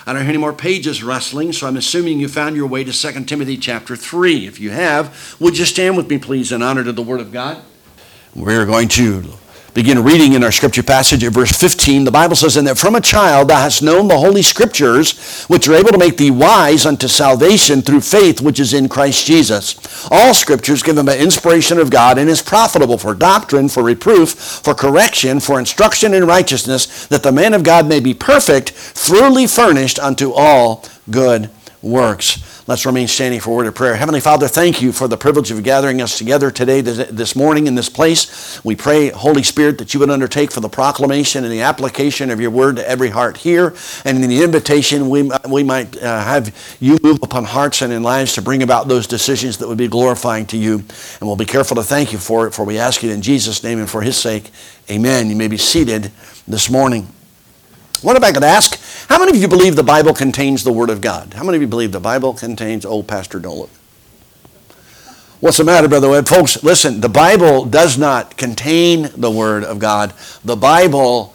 I don't hear any more pages rustling, so I'm assuming you found your way to 2 Timothy chapter 3. If you have, would you stand with me, please, in honor to the Word of God? We're going to begin reading in our scripture passage at verse 15. The Bible says, "And that from a child thou hast known the holy scriptures, which are able to make thee wise unto salvation through faith which is in Christ Jesus. All scriptures given by inspiration of God and is profitable for doctrine, for reproof, for correction, for instruction in righteousness, that the man of God may be perfect, thoroughly furnished unto all good works." Let's remain standing for a word of prayer. Heavenly Father, thank you for the privilege of gathering us together today, this morning in this place. We pray, Holy Spirit, that you would undertake for the proclamation and the application of your word to every heart here, and in the invitation we might have you move upon hearts and in lives to bring about those decisions that would be glorifying to you. And we'll be careful to thank you for it, for we ask it in Jesus' name and for his sake. Amen. You may be seated this morning. What if I could ask, how many of you believe the Bible contains the Word of God? How many of you believe the Bible contains, Pastor, don't look. What's the matter, Brother Webb? Folks, listen, the Bible does not contain the Word of God. The Bible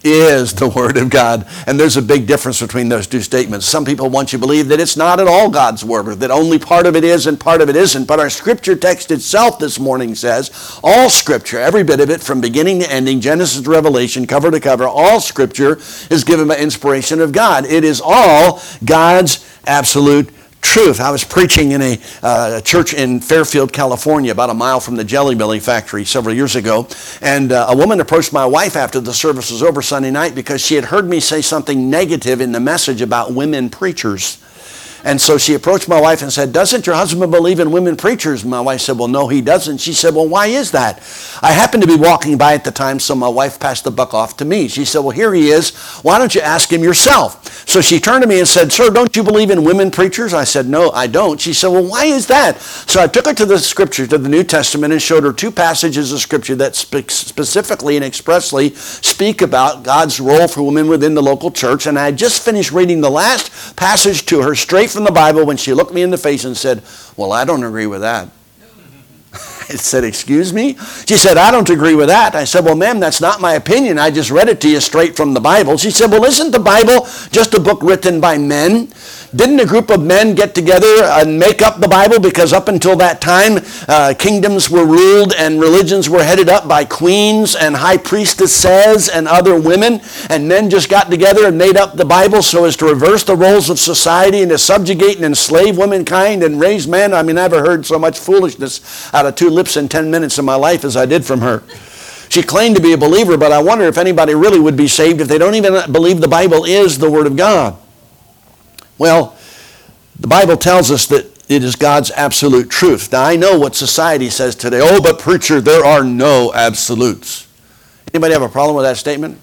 is the Word of God. And there's a big difference between those two statements. Some people want you to believe that it's not at all God's Word, or that only part of it is and part of it isn't. But our scripture text itself this morning says, all scripture, every bit of it, from beginning to ending, Genesis to Revelation, cover to cover, all scripture is given by inspiration of God. It is all God's absolute truth. I was preaching in a church in Fairfield, California, about a mile from the Jelly Belly factory several years ago. And a woman approached my wife after the service was over Sunday night because she had heard me say something negative in the message about women preachers. And so she approached my wife and said, "Doesn't your husband believe in women preachers?" My wife said, "Well, no, he doesn't." She said, "Well, why is that?" I happened to be walking by at the time, so my wife passed the buck off to me. She said, "Well, here he is. Why don't you ask him yourself?" So she turned to me and said, "Sir, don't you believe in women preachers?" I said, "No, I don't." She said, "Well, why is that?" So I took her to the scripture, to the New Testament, and showed her two passages of scripture that specifically and expressly speak about God's role for women within the local church. And I had just finished reading the last passage to her straight from the Bible when she looked me in the face and said, "Well, I don't agree with that." I said, "Excuse me?" She said, "I don't agree with that." I said, "Well, ma'am, that's not my opinion. I just read it to you straight from the Bible." She said, "Well, isn't the Bible just a book written by men? Didn't a group of men get together and make up the Bible? Because up until that time, kingdoms were ruled and religions were headed up by queens and high priestesses and other women. And men just got together and made up the Bible so as to reverse the roles of society and to subjugate and enslave womankind and raise men." I mean, I never heard so much foolishness out of two lips in 10 minutes of my life as I did from her. She claimed to be a believer, but I wonder if anybody really would be saved if they don't even believe the Bible is the Word of God. Well, the Bible tells us that it is God's absolute truth. Now, I know what society says today. "Oh, but preacher, there are no absolutes." Anybody have a problem with that statement?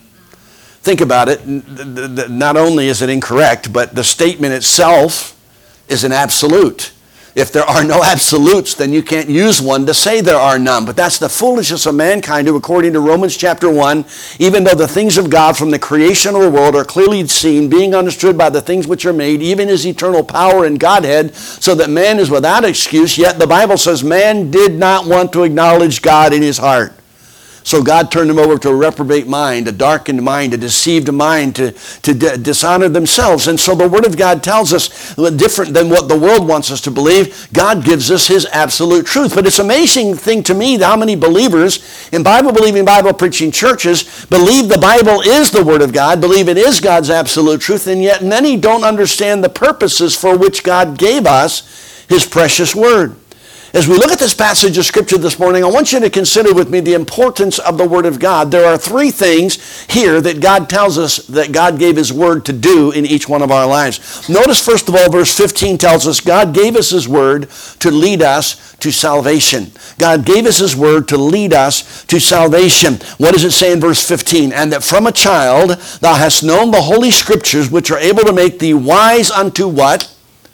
Think about it. Not only is it incorrect, but the statement itself is an absolute. If there are no absolutes, then you can't use one to say there are none. But that's the foolishness of mankind who, according to Romans chapter 1, even though the things of God from the creation of the world are clearly seen, being understood by the things which are made, even his eternal power and Godhead, so that man is without excuse, yet the Bible says man did not want to acknowledge God in his heart. So God turned them over to a reprobate mind, a darkened mind, a deceived mind to dishonor themselves. And so the Word of God tells us, different than what the world wants us to believe, God gives us his absolute truth. But it's an amazing thing to me how many believers in Bible-believing, Bible-preaching churches believe the Bible is the Word of God, believe it is God's absolute truth, and yet many don't understand the purposes for which God gave us his precious Word. As we look at this passage of Scripture this morning, I want you to consider with me the importance of the Word of God. There are three things here that God tells us that God gave his Word to do in each one of our lives. Notice, first of all, verse 15 tells us God gave us his Word to lead us to salvation. God gave us his Word to lead us to salvation. What does it say in verse 15? "And that from a child thou hast known the holy Scriptures, which are able to make thee wise unto" what?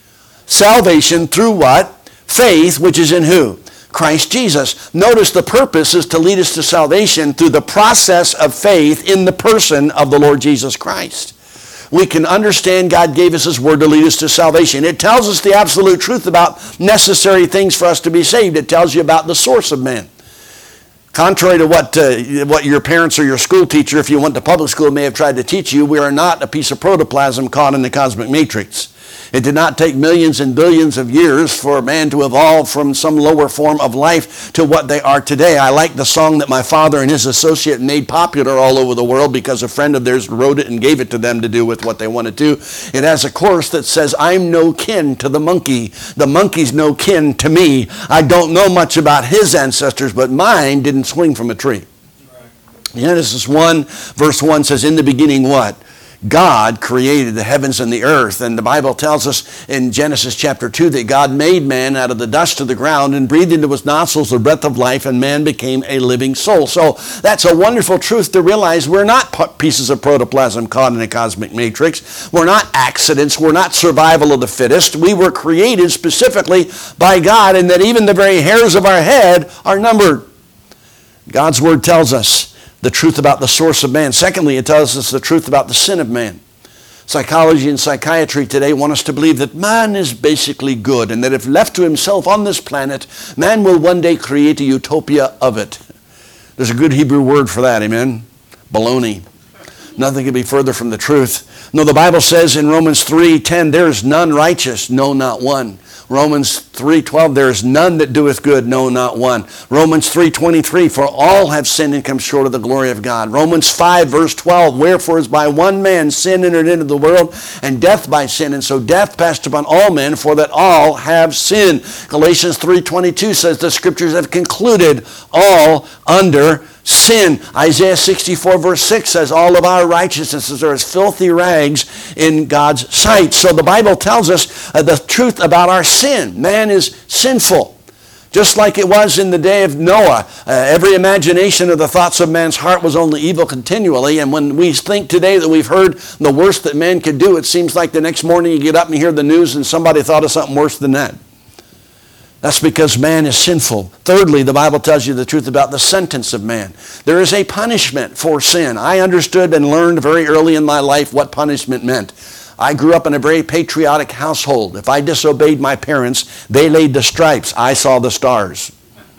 Salvation through what? Faith, which is in who? Christ Jesus. Notice the purpose is to lead us to salvation through the process of faith in the person of the Lord Jesus Christ. We can understand God gave us his Word to lead us to salvation. It tells us the absolute truth about necessary things for us to be saved. It tells you about the source of man. Contrary to what your parents or your school teacher, if you went to public school, may have tried to teach you, we are not a piece of protoplasm caught in the cosmic matrix. It did not take millions and billions of years for man to evolve from some lower form of life to what they are today. I like the song that my father and his associate made popular all over the world because a friend of theirs wrote it and gave it to them to do with what they wanted to. It has a chorus that says, I'm no kin to the monkey. The monkey's no kin to me. I don't know much about his ancestors, but mine didn't swing from a tree. Genesis 1, verse 1 says, in the beginning what? God created the heavens and the earth. And the Bible tells us in Genesis chapter 2 that God made man out of the dust of the ground and breathed into his nostrils the breath of life, and man became a living soul. So that's a wonderful truth to realize. We're not pieces of protoplasm caught in a cosmic matrix. We're not accidents. We're not survival of the fittest. We were created specifically by God, and that even the very hairs of our head are numbered. God's word tells us the truth about the source of man. Secondly, it tells us the truth about the sin of man. Psychology and psychiatry today want us to believe that man is basically good, and that if left to himself on this planet, man will one day create a utopia of it. There's a good Hebrew word for that, amen? Baloney. Nothing can be further from the truth. No, the Bible says in Romans 3:10, there is none righteous, no, not one. Romans 3:12, there is none that doeth good, no, not one. Romans 3:23, for all have sinned and come short of the glory of God. Romans 5, verse 12, wherefore is by one man sin entered into the world, and death by sin, and so death passed upon all men, for that all have sinned. Galatians 3:22 says the scriptures have concluded all under sin. Isaiah 64 verse 6 says all of our righteousnesses are as filthy rags in God's sight. So the Bible tells us the truth about our sin. Man is sinful. Just like it was in the day of Noah. Every imagination of the thoughts of man's heart was only evil continually. And when we think today that we've heard the worst that man could do, it seems like the next morning you get up and hear the news and somebody thought of something worse than that. That's because man is sinful. Thirdly, the Bible tells you the truth about the sentence of man. There is a punishment for sin. I understood and learned very early in my life what punishment meant. I grew up in a very patriotic household. If I disobeyed my parents, they laid the stripes. I saw the stars.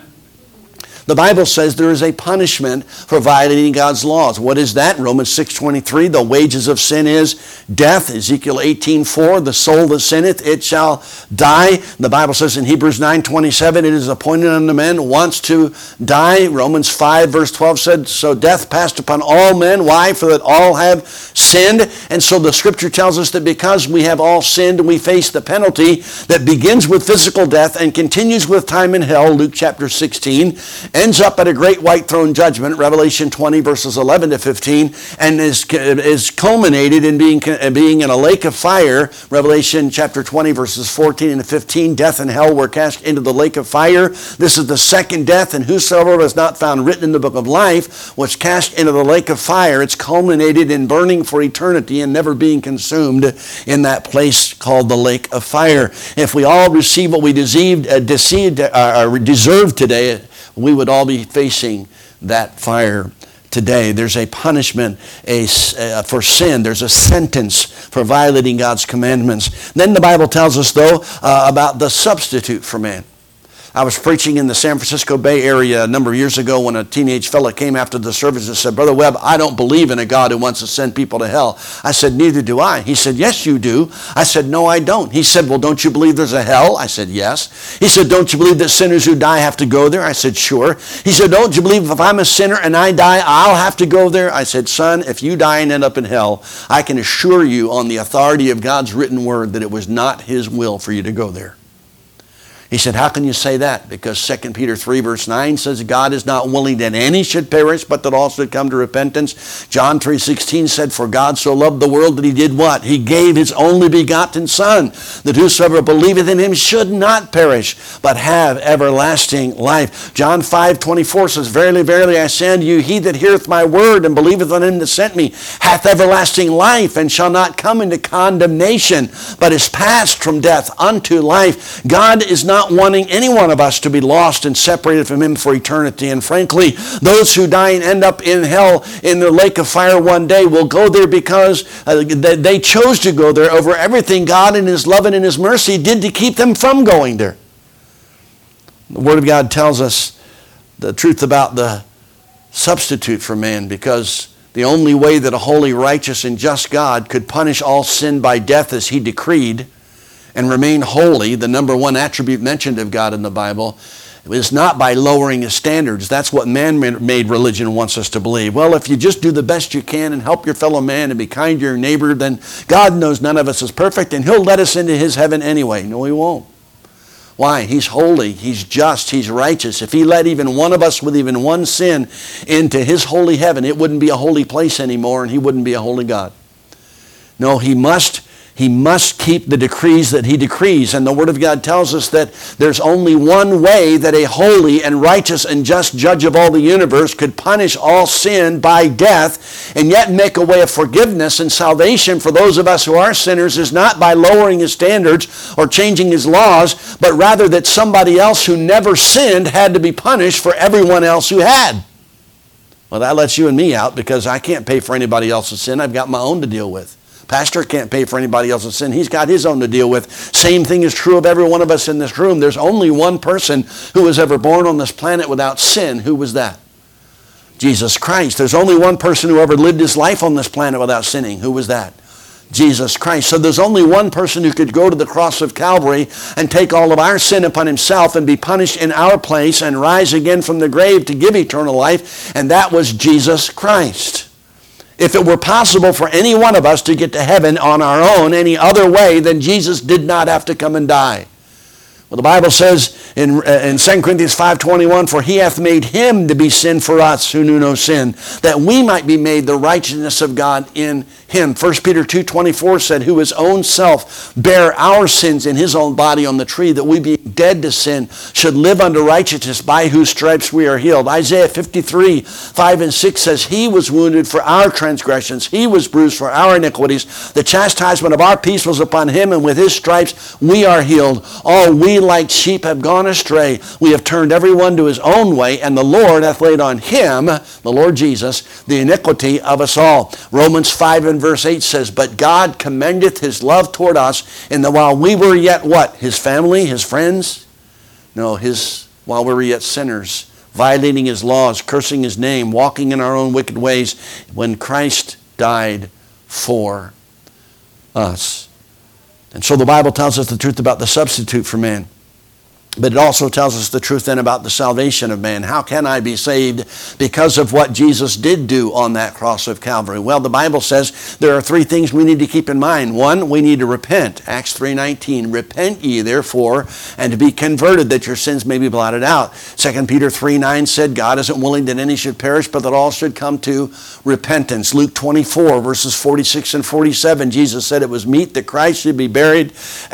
The Bible says there is a punishment for violating God's laws. What is that? Romans 6:23, the wages of sin is death. Ezekiel 18:4, the soul that sinneth, it shall die. The Bible says in Hebrews 9:27, it is appointed unto men once to die. Romans 5 verse 12 said, so death passed upon all men. Why? For that all have sinned. And so the scripture tells us that because we have all sinned and we face the penalty that begins with physical death and continues with time in hell, Luke chapter 16, ends up at a great white throne judgment, Revelation 20 verses 11 to 15, and is culminated in being in a lake of fire, Revelation chapter 20 verses 14 and 15. Death and hell were cast into the lake of fire. This is the second death, and whosoever was not found written in the book of life was cast into the lake of fire. It's culminated in burning for eternity and never being consumed in that place called the lake of fire. If we all receive what we deserve today, we would all be facing that fire today. There's a punishment for sin. There's a sentence for violating God's commandments. Then the Bible tells us, though, about the substitute for man. I was preaching in the San Francisco Bay Area a number of years ago when a teenage fella came after the service and said, Brother Webb, I don't believe in a God who wants to send people to hell. I said, neither do I. He said, yes, you do. I said, no, I don't. He said, well, don't you believe there's a hell? I said, yes. He said, don't you believe that sinners who die have to go there? I said, sure. He said, don't you believe if I'm a sinner and I die, I'll have to go there? I said, son, if you die and end up in hell, I can assure you on the authority of God's written word that it was not his will for you to go there. He said, how can you say that? Because 2 Peter 3 verse 9 says God is not willing that any should perish, but that all should come to repentance. John 3:16 said, for God so loved the world that he did what? He gave his only begotten Son, that whosoever believeth in him should not perish, but have everlasting life. John 5:24 says, verily, verily, I say unto you, he that heareth my word and believeth on him that sent me hath everlasting life, and shall not come into condemnation, but is passed from death unto life. God is not wanting any one of us to be lost and separated from him for eternity. And frankly, those who die and end up in hell in the lake of fire one day will go there because they chose to go there over everything God in his love and in his mercy did to keep them from going there. The Word of God tells us the truth about the substitute for man, because the only way that a holy, righteous, and just God could punish all sin by death as he decreed and remain holy, the number one attribute mentioned of God in the Bible, is not by lowering his standards. That's what man-made religion wants us to believe. Well, if you just do the best you can and help your fellow man and be kind to your neighbor, then God knows none of us is perfect and he'll let us into his heaven anyway. No, he won't. Why? He's holy, he's just, he's righteous. If he let even one of us with even one sin into his holy heaven, it wouldn't be a holy place anymore and he wouldn't be a holy God. No, he must keep the decrees that he decrees. And the Word of God tells us that there's only one way that a holy and righteous and just judge of all the universe could punish all sin by death and yet make a way of forgiveness and salvation for those of us who are sinners, is not by lowering his standards or changing his laws, but rather that somebody else who never sinned had to be punished for everyone else who had. Well, that lets you and me out, because I can't pay for anybody else's sin. I've got my own to deal with. Pastor can't pay for anybody else's sin. He's got his own to deal with. Same thing is true of every one of us in this room. There's only one person who was ever born on this planet without sin. Who was that? Jesus Christ. There's only one person who ever lived his life on this planet without sinning. Who was that? Jesus Christ. So there's only one person who could go to the cross of Calvary and take all of our sin upon himself and be punished in our place and rise again from the grave to give eternal life, and that was Jesus Christ. If it were possible for any one of us to get to heaven on our own any other way, then Jesus did not have to come and die. Well, the Bible says in 2 Corinthians 5:21, for he hath made him to be sin for us who knew no sin, that we might be made the righteousness of God in him. 1 Peter 2:24 said, who his own self bare our sins in his own body on the tree, that we being dead to sin should live unto righteousness, by whose stripes we are healed. Isaiah 53:5-6 says, he was wounded for our transgressions, he was bruised for our iniquities, the chastisement of our peace was upon him, and with his stripes we are healed. All we like sheep have gone astray. We have turned every one to his own way, and the Lord hath laid on him, the Lord Jesus, the iniquity of us all. Romans 5:8 says, but God commendeth his love toward us, in that while we were yet what? His family, his friends? No, while we were yet sinners, violating his laws, cursing his name, walking in our own wicked ways, when Christ died for us. And so the Bible tells us the truth about the substitute for man. But it also tells us the truth then about the salvation of man. How can I be saved because of what Jesus did do on that cross of Calvary? Well, the Bible says there are three things we need to keep in mind. One, we need to repent. Acts 3:19, repent ye therefore, and to be converted, that your sins may be blotted out. 2 Peter 3:9 said, God isn't willing that any should perish, but that all should come to repentance. Luke 24, verses 46 and 47, Jesus said it was meet that Christ should be buried,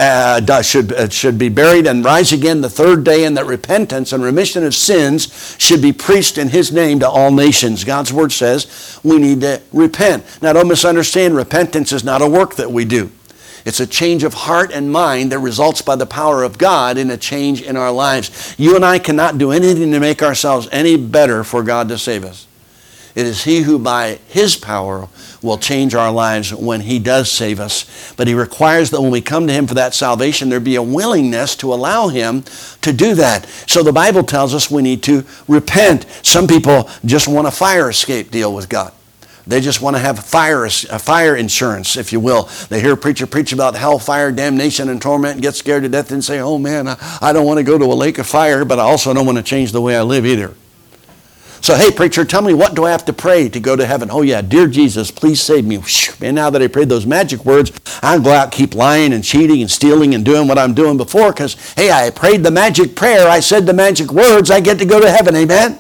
should be buried and rise again the third day, and that repentance and remission of sins should be preached in his name to all nations. God's word says we need to repent. Now, don't misunderstand, repentance is not a work that we do. It's a change of heart and mind that results by the power of God in a change in our lives. You and I cannot do anything to make ourselves any better for God to save us. It is he who by his power will change our lives when he does save us. But he requires that when we come to him for that salvation, there be a willingness to allow him to do that. So the Bible tells us we need to repent. Some people just want a fire escape deal with God. They just want to have fire insurance, if you will. They hear a preacher preach about hellfire, damnation, and torment, and get scared to death and say, oh man, I don't want to go to a lake of fire, but I also don't want to change the way I live either. So, hey, preacher, tell me, what do I have to pray to go to heaven? Oh, yeah, dear Jesus, please save me. And now that I prayed those magic words, I'll go out and keep lying and cheating and stealing and doing what I'm doing before because, hey, I prayed the magic prayer. I said the magic words. I get to go to heaven. Amen?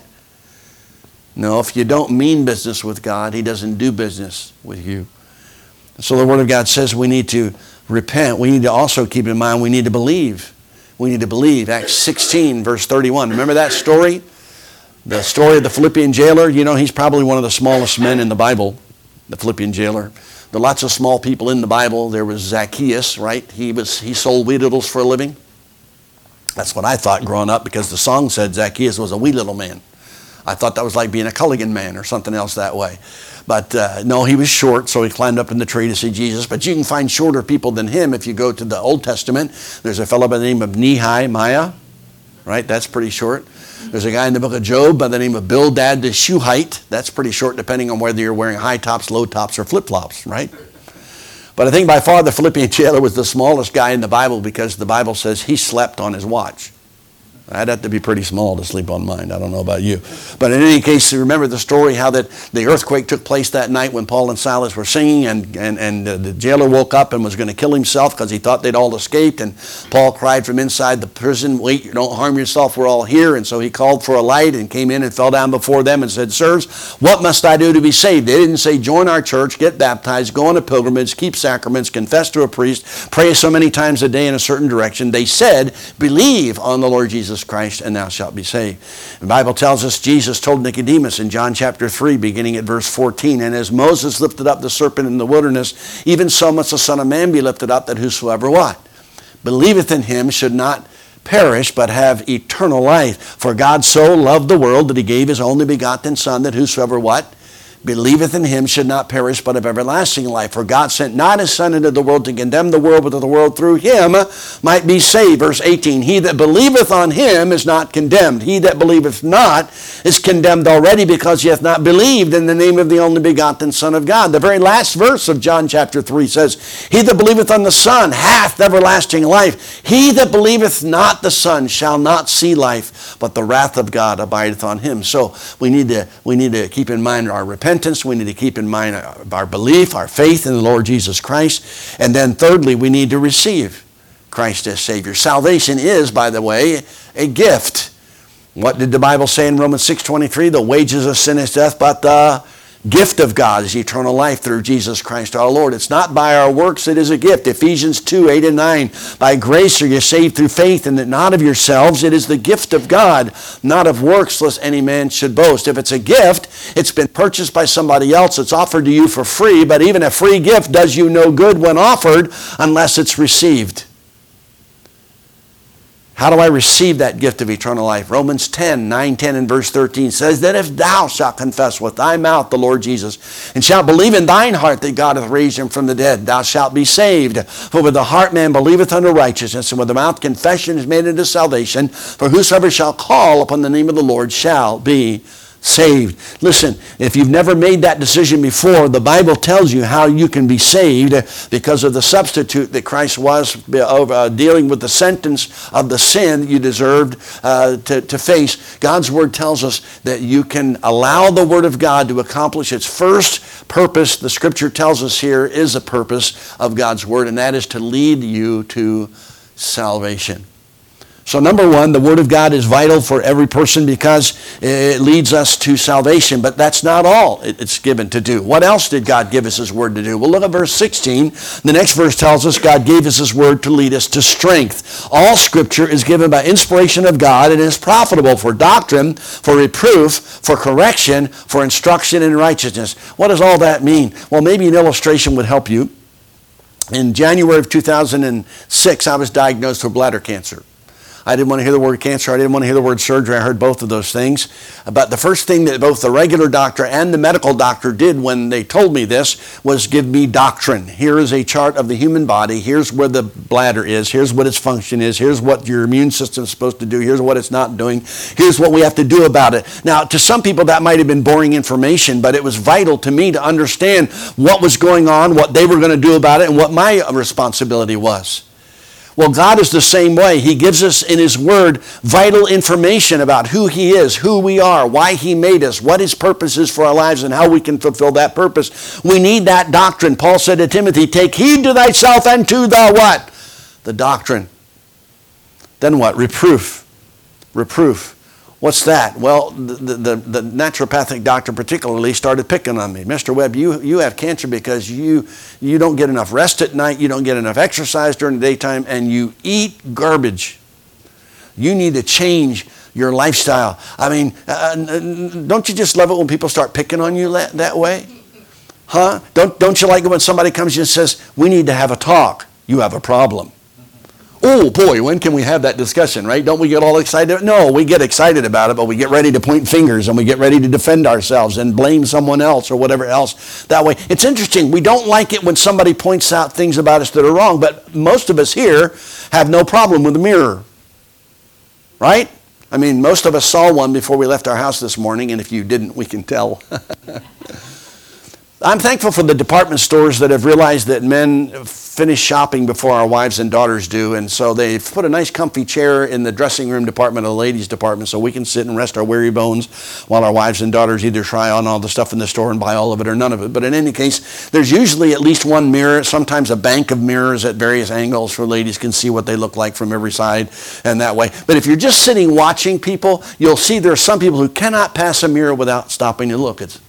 No, if you don't mean business with God, he doesn't do business with you. So the Word of God says we need to repent. We need to also keep in mind we need to believe. We need to believe. Acts 16, verse 31. Remember that story? The story of the Philippian jailer, you know, he's probably one of the smallest men in the Bible, the Philippian jailer. There are lots of small people in the Bible. There was Zacchaeus, right? He sold wee littles for a living. That's what I thought growing up because the song said Zacchaeus was a wee little man. I thought that was like being a Culligan man or something else that way. But no, he was short, so he climbed up in the tree to see Jesus. But you can find shorter people than him if you go to the Old Testament. There's a fellow by the name of Nehemiah, right? That's pretty short. There's a guy in the book of Job by the name of Bildad the Shuhite. That's pretty short depending on whether you're wearing high tops, low tops, or flip-flops, right? But I think by far the Philippian jailer was the smallest guy in the Bible because the Bible says he slept on his watch. I'd have to be pretty small to sleep on mine. I don't know about you. But in any case, you remember the story how that the earthquake took place that night when Paul and Silas were singing and the jailer woke up and was going to kill himself because he thought they'd all escaped. And Paul cried from inside the prison, "Wait, don't harm yourself, we're all here." And so he called for a light and came in and fell down before them and said, "Sirs, what must I do to be saved?" They didn't say, "Join our church, get baptized, go on a pilgrimage, keep sacraments, confess to a priest, pray so many times a day in a certain direction." They said, "Believe on the Lord Jesus Christ and thou shalt be saved." The Bible tells us Jesus told Nicodemus in John chapter 3 beginning at verse 14, "And as Moses lifted up the serpent in the wilderness, even so must the Son of Man be lifted up, that whosoever" what? "Believeth in him should not perish but have eternal life. For God so loved the world that he gave his only begotten Son, that whosoever" what? "Believeth in him should not perish but have everlasting life. For God sent not his Son into the world to condemn the world, but that the world through him might be saved." Verse 18, "He that believeth on him is not condemned. He that believeth not is condemned already, because he hath not believed in the name of the only begotten Son of God." The very last verse of John chapter 3 says, "He that believeth on the Son hath everlasting life. He that believeth not the Son shall not see life, but the wrath of God abideth on him." So we need to keep in mind our repentance. We need to keep in mind our belief, our faith in the Lord Jesus Christ. And then thirdly, we need to receive Christ as Savior. Salvation is, by the way, a gift. What did the Bible say in Romans 6:23? "The wages of sin is death, but the gift of God is eternal life through Jesus Christ our Lord." It's not by our works, it is a gift. Ephesians 2:8 and 9. "By grace are you saved through faith, and that not of yourselves. It is the gift of God, not of works, lest any man should boast." If it's a gift, it's been purchased by somebody else. It's offered to you for free, but even a free gift does you no good when offered unless it's received. How do I receive that gift of eternal life? Romans 9, 10, and verse 13 says that if thou shalt confess with thy mouth the Lord Jesus, and shalt believe in thine heart that God hath raised him from the dead, thou shalt be saved. For with the heart man believeth unto righteousness, and with the mouth confession is made unto salvation. For whosoever shall call upon the name of the Lord shall be saved. Listen, if you've never made that decision before, the Bible tells you how you can be saved because of the substitute that Christ was dealing with the sentence of the sin you deserved to face. God's Word tells us that you can allow the Word of God to accomplish its first purpose. The Scripture tells us here is a purpose of God's Word, and that is to lead you to salvation. So number one, the Word of God is vital for every person because it leads us to salvation. But that's not all it's given to do. What else did God give us His Word to do? Well, look at verse 16. The next verse tells us God gave us His Word to lead us to strength. All Scripture is given by inspiration of God and is profitable for doctrine, for reproof, for correction, for instruction in righteousness. What does all that mean? Well, maybe an illustration would help you. In January of 2006, I was diagnosed with bladder cancer. I didn't want to hear the word cancer. I didn't want to hear the word surgery. I heard both of those things. But the first thing that both the regular doctor and the medical doctor did when they told me this was give me doctrine. Here is a chart of the human body. Here's where the bladder is. Here's what its function is. Here's what your immune system is supposed to do. Here's what it's not doing. Here's what we have to do about it. Now, to some people that might have been boring information, but it was vital to me to understand what was going on, what they were going to do about it, and what my responsibility was. Well, God is the same way. He gives us in His Word vital information about who He is, who we are, why He made us, what His purpose is for our lives, and how we can fulfill that purpose. We need that doctrine. Paul said to Timothy, take heed to thyself and to the what? The doctrine. Then what? Reproof. Reproof. What's that? Well, the naturopathic doctor particularly started picking on me. Mr. Webb, you have cancer because you don't get enough rest at night, you don't get enough exercise during the daytime, and you eat garbage. You need to change your lifestyle. I mean, don't you just love it when people start picking on you that way? Huh? Don't you like it when somebody comes to you and says, we need to have a talk? You have a problem. Oh boy, when can we have that discussion, right? Don't we get all excited? No, we get excited about it, but we get ready to point fingers and we get ready to defend ourselves and blame someone else or whatever else that way. It's interesting. We don't like it when somebody points out things about us that are wrong, but most of us here have no problem with the mirror, right? I mean, most of us saw one before we left our house this morning, and if you didn't, we can tell. I'm thankful for the department stores that have realized that men finish shopping before our wives and daughters do, and so they've put a nice comfy chair in the dressing room department of the ladies department so we can sit and rest our weary bones while our wives and daughters either try on all the stuff in the store and buy all of it or none of it. But in any case, there's usually at least one mirror, sometimes a bank of mirrors at various angles where ladies can see what they look like from every side and that way. But if you're just sitting watching people, you'll see there are some people who cannot pass a mirror without stopping to look. It's,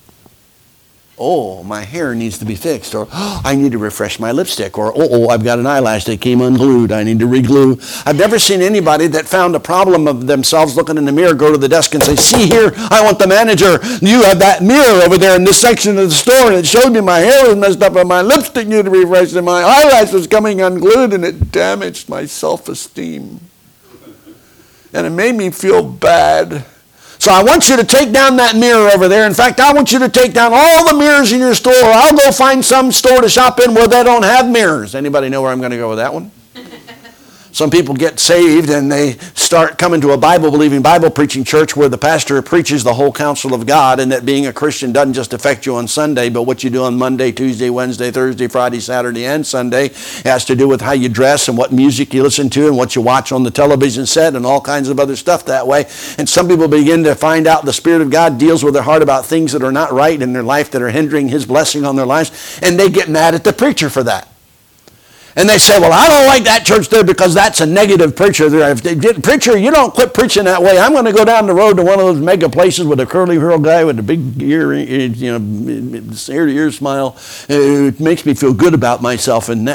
oh, my hair needs to be fixed, or oh, I need to refresh my lipstick, or oh, I've got an eyelash that came unglued, I need to reglue. I've never seen anybody that found a problem of themselves looking in the mirror, go to the desk and say, see here, I want the manager. You have that mirror over there in this section of the store, and it showed me my hair was messed up, and my lipstick needed to be refreshed, and my eyelash was coming unglued, and it damaged my self-esteem. And it made me feel bad. So I want you to take down that mirror over there. In fact, I want you to take down all the mirrors in your store, or I'll go find some store to shop in where they don't have mirrors. Anybody know where I'm going to go with that one? Some people get saved and they start coming to a Bible-believing, Bible-preaching church where the pastor preaches the whole counsel of God, and that being a Christian doesn't just affect you on Sunday, but what you do on Monday, Tuesday, Wednesday, Thursday, Friday, Saturday, and Sunday has to do with how you dress and what music you listen to and what you watch on the television set and all kinds of other stuff that way. And some people begin to find out the Spirit of God deals with their heart about things that are not right in their life that are hindering His blessing on their lives, and they get mad at the preacher for that. And they say, well, I don't like that church there because that's a negative preacher there. If they did, preacher, you don't quit preaching that way. I'm going to go down the road to one of those mega places with a curly hair guy with a big ear, ear-to-ear smile. It makes me feel good about myself. And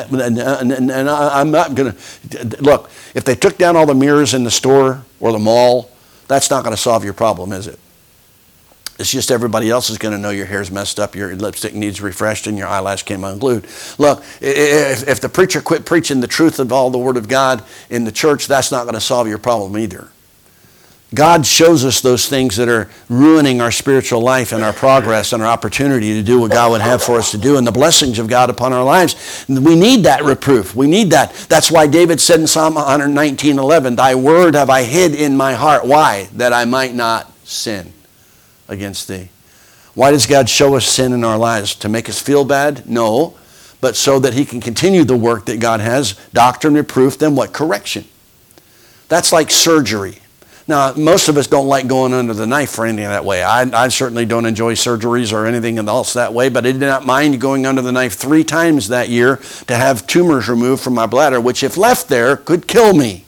I'm not going to... Look, if they took down all the mirrors in the store or the mall, that's not going to solve your problem, is it? It's just everybody else is going to know your hair's messed up, your lipstick needs refreshed, and your eyelash came unglued. Look, if the preacher quit preaching the truth of all the Word of God in the church, that's not going to solve your problem either. God shows us those things that are ruining our spiritual life and our progress and our opportunity to do what God would have for us to do and the blessings of God upon our lives. We need that reproof. We need that. That's why David said in Psalm 119:11, thy word have I hid in my heart. Why? That I might not sin against thee. Why does God show us sin in our lives? To make us feel bad? No. But so that He can continue the work that God has. Doctrine, reproof, then what? Correction. That's like surgery. Now, most of us don't like going under the knife or anything that way. I certainly don't enjoy surgeries or anything else that way, but I did not mind going under the knife 3 times that year to have tumors removed from my bladder, which if left there could kill me.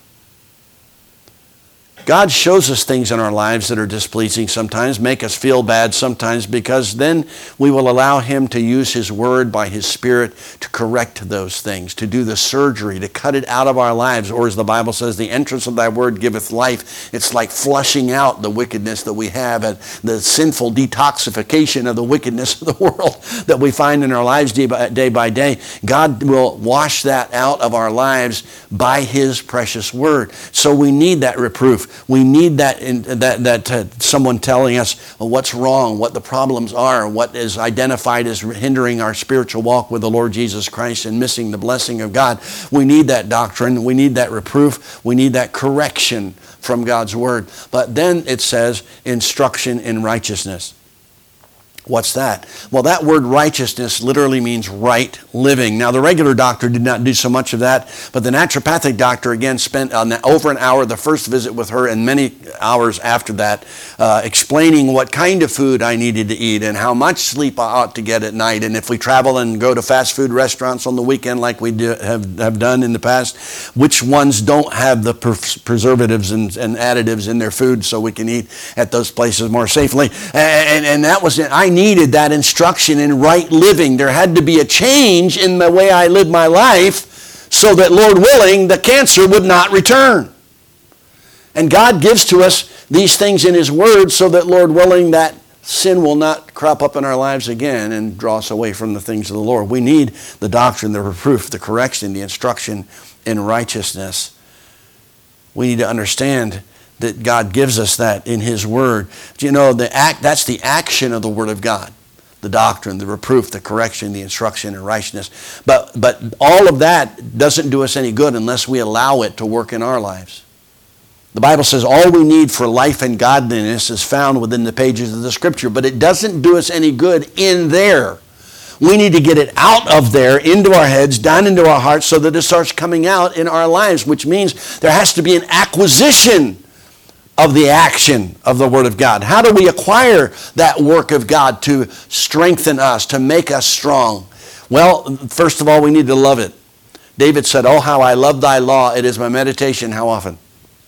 God shows us things in our lives that are displeasing sometimes, make us feel bad sometimes, because then we will allow Him to use His Word by His Spirit to correct those things, to do the surgery, to cut it out of our lives. Or as the Bible says, the entrance of Thy Word giveth life. It's like flushing out the wickedness that we have and the sinful detoxification of the wickedness of the world that we find in our lives day by day. God will wash that out of our lives by His precious Word. So we need that reproof. We need that someone telling us what's wrong, what the problems are, what is identified as hindering our spiritual walk with the Lord Jesus Christ and missing the blessing of God. We need that doctrine. We need that reproof. We need that correction from God's Word. But then it says instruction in righteousness. What's that? Well, that word righteousness literally means right living. Now, the regular doctor did not do so much of that, but the naturopathic doctor, again, spent over an hour the first visit with her and many hours after that explaining what kind of food I needed to eat and how much sleep I ought to get at night. And if we travel and go to fast food restaurants on the weekend like we have done in the past, which ones don't have the preservatives and additives in their food so we can eat at those places more safely. And that was it. I needed that instruction in right living. There had to be a change in the way I lived my life so that, Lord willing, the cancer would not return. And God gives to us these things in His Word so that, Lord willing, that sin will not crop up in our lives again and draw us away from the things of the Lord. We need the doctrine, the reproof, the correction, the instruction in righteousness. We need to understand that God gives us that in His Word. You know, that's the action of the Word of God. The doctrine, the reproof, the correction, the instruction in righteousness. But all of that doesn't do us any good unless we allow it to work in our lives. The Bible says all we need for life and godliness is found within the pages of the Scripture, but it doesn't do us any good in there. We need to get it out of there, into our heads, down into our hearts, so that it starts coming out in our lives, which means there has to be an acquisition of the action of the Word of God. How do we acquire that work of God to strengthen us, to make us strong? Well, first of all, we need to love it. David said, "Oh, how I love thy law. It is my meditation." How often?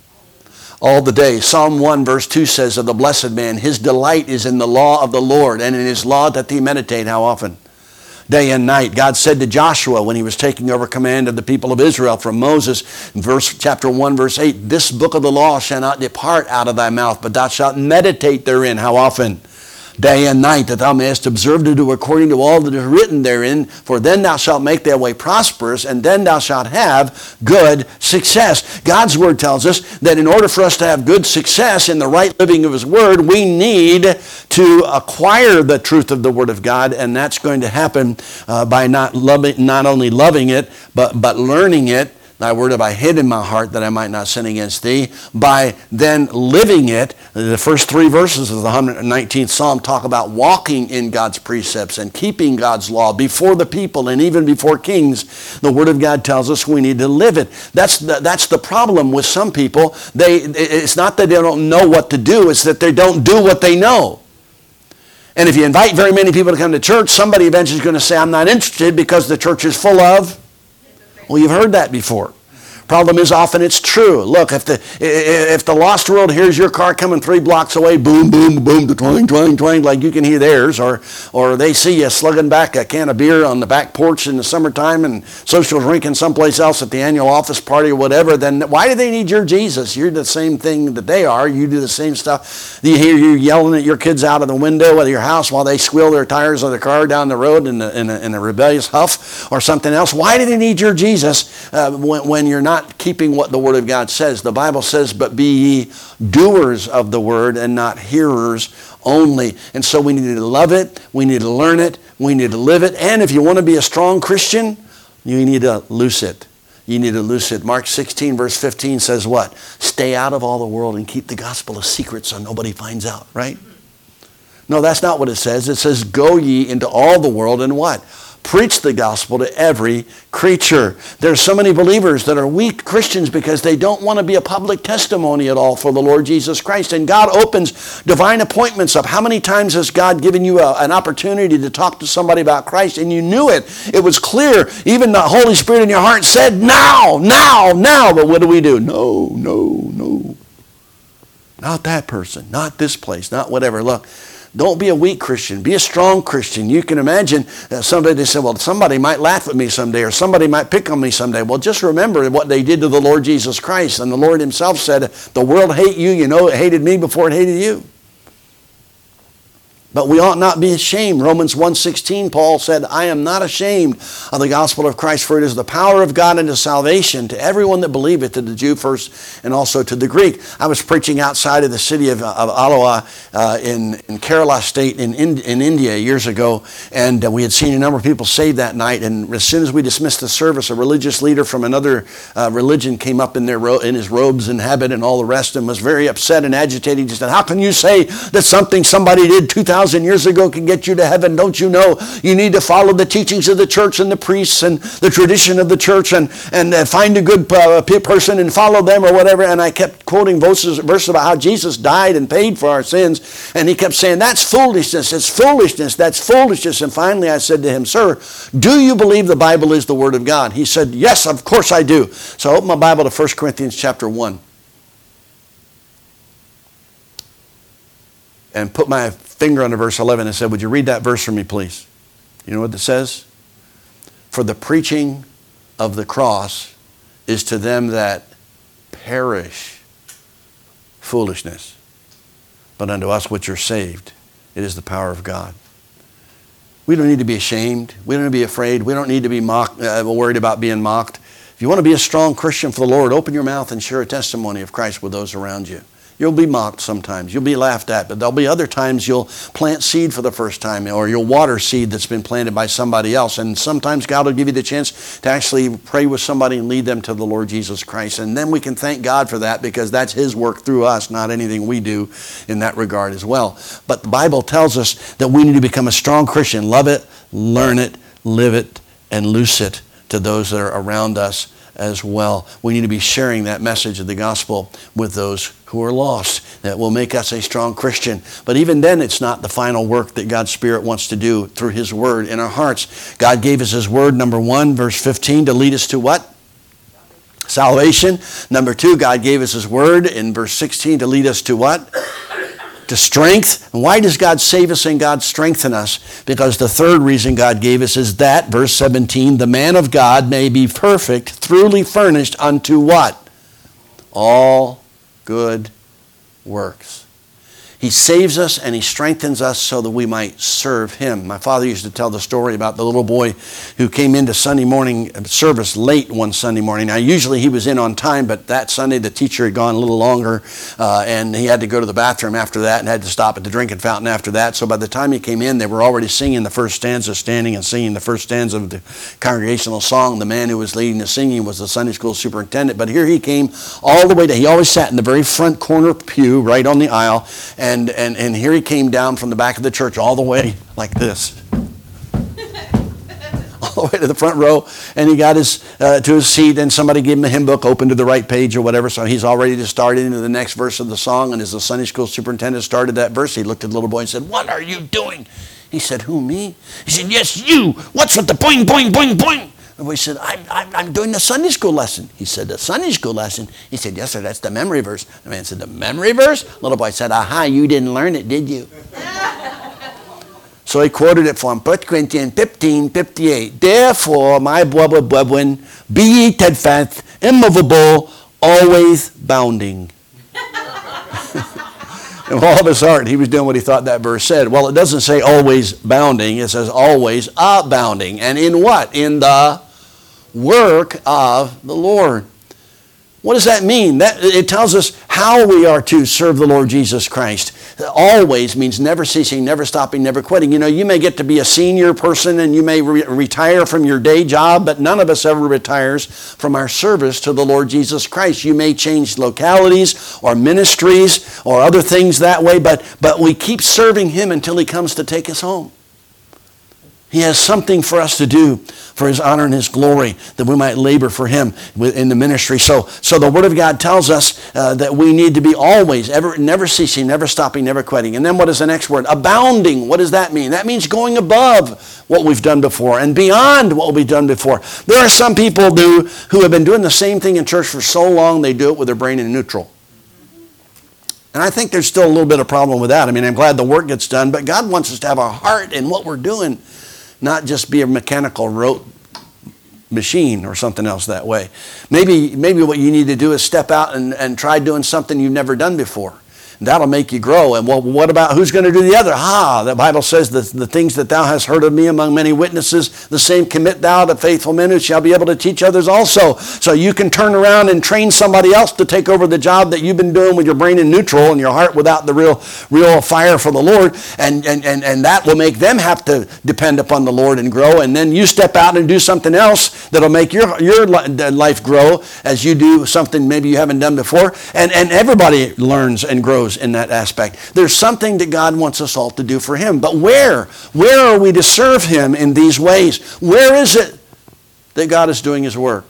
All the day. Psalm 1 verse 2 says of the blessed man, his delight is in the law of the Lord, and in his law doth he meditate. How often? Day and night. God said to Joshua when he was taking over command of the people of Israel from Moses, in chapter 1, verse 8, "This book of the law shall not depart out of thy mouth, but thou shalt meditate therein." How often? Day and night, that thou mayest observe to do according to all that is written therein, for then thou shalt make thy way prosperous, and then thou shalt have good success. God's Word tells us that in order for us to have good success in the right living of His Word, we need to acquire the truth of the Word of God, and that's going to happen by not only loving it, but learning it. Thy word have I hid in my heart that I might not sin against thee. By then living it, the first 3 verses of the 119th Psalm talk about walking in God's precepts and keeping God's law before the people and even before kings. The Word of God tells us we need to live it. That's the problem with some people. It's not that they don't know what to do, it's that they don't do what they know. And if you invite very many people to come to church, somebody eventually is going to say, "I'm not interested because the church is full of..." Well, you've heard that before. Problem is, often it's true. Look, if the lost world hears your car coming 3 blocks away, boom, boom, boom, twang, twang, twang, like you can hear theirs, or they see you slugging back a can of beer on the back porch in the summertime and social drinking someplace else at the annual office party or whatever, then why do they need your Jesus? You're the same thing that they are. You do the same stuff. You hear you yelling at your kids out of the window of your house while they squeal their tires of their car down the road in a rebellious huff or something else. Why do they need your Jesus when you're not keeping what the Word of God says? The Bible says, "But be ye doers of the Word and not hearers only." And so we need to love it, we need to learn it, we need to live it, and if you want to be a strong Christian, you need to loose it. You need to loose it. Mark 16 verse 15 says what? "Stay out of all the world and keep the gospel a secret so nobody finds out," right? No, that's not what it says. It says, "Go ye into all the world," and what? Preach the gospel to every creature. There's so many believers that are weak Christians because they don't want to be a public testimony at all for the Lord Jesus Christ. And God opens divine appointments up. How many times has God given you an opportunity to talk to somebody about Christ and you knew it? It was clear. Even the Holy Spirit in your heart said, "Now, now, now." But what do? No, no, no. Not that person. Not this place. Not whatever. Look. Don't be a weak Christian. Be a strong Christian. You can imagine somebody said, "Well, somebody might laugh at me someday, or somebody might pick on me someday." Well, just remember what they did to the Lord Jesus Christ. And the Lord Himself said, "The world hate you. You know it hated me before it hated you." But we ought not be ashamed. Romans 1:16, Paul said, "I am not ashamed of the gospel of Christ, for it is the power of God unto salvation to everyone that believeth, to the Jew first and also to the Greek." I was preaching outside of the city of Alwar in Kerala state in India years ago, and we had seen a number of people saved that night. And as soon as we dismissed the service, a religious leader from another religion came up in his robes and habit and all the rest, and was very upset and agitated. He said, "How can you say that something somebody did 2,000 years ago can get you to heaven? Don't you know you need to follow the teachings of the church and the priests and the tradition of the church and find a good person and follow them," or whatever. And I kept quoting verses about how Jesus died and paid for our sins. And he kept saying, "That's foolishness. It's foolishness. That's foolishness." And finally I said to him, "Sir, do you believe the Bible is the Word of God?" He said, "Yes, of course I do." So I opened my Bible to 1 Corinthians chapter 1. And put my finger on verse 11 and said, "Would you read that verse for me, please?" You know what it says? "For the preaching of the cross is to them that perish foolishness, but unto us which are saved, it is the power of God." We don't need to be ashamed. We don't need to be afraid. We don't need to be worried about being mocked. If you want to be a strong Christian for the Lord, open your mouth and share a testimony of Christ with those around you. You'll be mocked sometimes. You'll be laughed at. But there'll be other times you'll plant seed for the first time, or you'll water seed that's been planted by somebody else. And sometimes God will give you the chance to actually pray with somebody and lead them to the Lord Jesus Christ. And then we can thank God for that, because that's His work through us, not anything we do in that regard as well. But the Bible tells us that we need to become a strong Christian. Love it, learn it, live it, and loose it to those that are around us as well. We need to be sharing that message of the gospel with those who are lost. That will make us a strong Christian. But even then, it's not the final work that God's Spirit wants to do through His Word in our hearts. God gave us His Word, number 1, verse 15, to lead us to what? Salvation. Number 2, God gave us His Word in verse 16 to lead us to what? To strength. And why does God save us and God strengthen us? Because the third reason God gave us is that, verse 17, the man of God may be perfect, truly furnished unto what? All good works. He saves us and He strengthens us so that we might serve Him. My father used to tell the story about the little boy who came into Sunday morning service late one Sunday morning. Now, usually he was in on time, but that Sunday the teacher had gone a little longer, and he had to go to the bathroom after that and had to stop at the drinking fountain after that. So by the time he came in, they were already singing the first stanza, standing and singing the first stanza of the congregational song. The man who was leading the singing was the Sunday school superintendent. But here he came all the way to, he always sat in the very front corner pew, right on the aisle, and here he came down from the back of the church all the way like this. All the way to the front row, and he got to his seat, and somebody gave him a hymn book, open to the right page or whatever, so he's all ready to start into the next verse of the song. And as the Sunday school superintendent started that verse, he looked at the little boy and said, "What are you doing?" He said, "Who, me?" He said, "Yes, you. What's with the boing, boing, boing, boing?" The boy said, I'm doing the Sunday school lesson." He said, "The Sunday school lesson?" He said, "Yes, sir, that's the memory verse." The man said, "The memory verse?" Little boy said, "Aha, you didn't learn it, did you?" So he quoted it for him, 1 Corinthians 15:58. "Therefore, my brethren, be ye steadfast, immovable, always bounding." And all of his heart, he was doing what he thought that verse said. Well, it doesn't say always bounding. It says always abounding. And in what? In the work of the Lord. What does that mean? It tells us how we are to serve the Lord Jesus Christ. Always means never ceasing, never stopping, never quitting. You know, you may get to be a senior person and you may retire from your day job, but none of us ever retires from our service to the Lord Jesus Christ. You may change localities or ministries or other things that way, but we keep serving Him until He comes to take us home. He has something for us to do for His honor and His glory, that we might labor for Him in the ministry. So the Word of God tells us that we need to be always, never ceasing, never stopping, never quitting. And then what is the next word? Abounding. What does that mean? That means going above what we've done before and beyond what we've done before. There are some people who have been doing the same thing in church for so long, they do it with their brain in neutral. And I think there's still a little bit of problem with that. I mean, I'm glad the work gets done, but God wants us to have a heart in what we're doing, not just be a mechanical rote machine or something else that way. Maybe what you need to do is step out and try doing something you've never done before. That'll make you grow. And well, what about who's going to do the other? The Bible says the things that thou hast heard of me among many witnesses, the same commit thou to faithful men who shall be able to teach others also. So you can turn around and train somebody else to take over the job that you've been doing with your brain in neutral and your heart without the real fire for the Lord. And that will make them have to depend upon the Lord and grow. And then you step out and do something else that'll make your life grow as you do something maybe you haven't done before. And everybody learns and grows in that aspect. There's something that God wants us all to do for Him. But where are we to serve Him in these ways? Where is it that God is doing His work?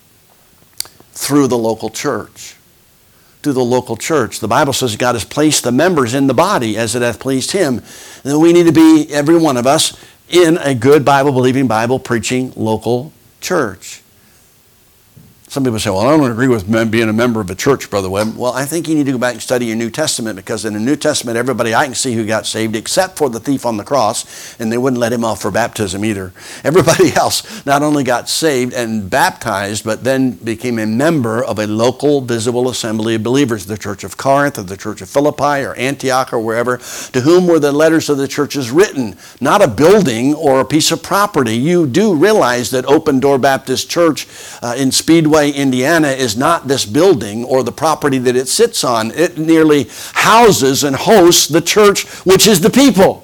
Through the local church. Through the local church. The Bible says God has placed the members in the body as it hath pleased Him. And we need to be, every one of us, in a good Bible-believing, Bible-preaching local church. Some people say, well, I don't agree with being a member of a church, Brother Webb. Well, I think you need to go back and study your New Testament, because in the New Testament, everybody I can see who got saved, except for the thief on the cross, and they wouldn't let him off for baptism either. Everybody else not only got saved and baptized, but then became a member of a local visible assembly of believers, the Church of Corinth or the Church of Philippi or Antioch or wherever, to whom were the letters of the churches written, not a building or a piece of property. You do realize that Open Door Baptist Church in Speedway Valley, Indiana is not this building or the property that it sits on. It nearly houses and hosts the church, which is the people.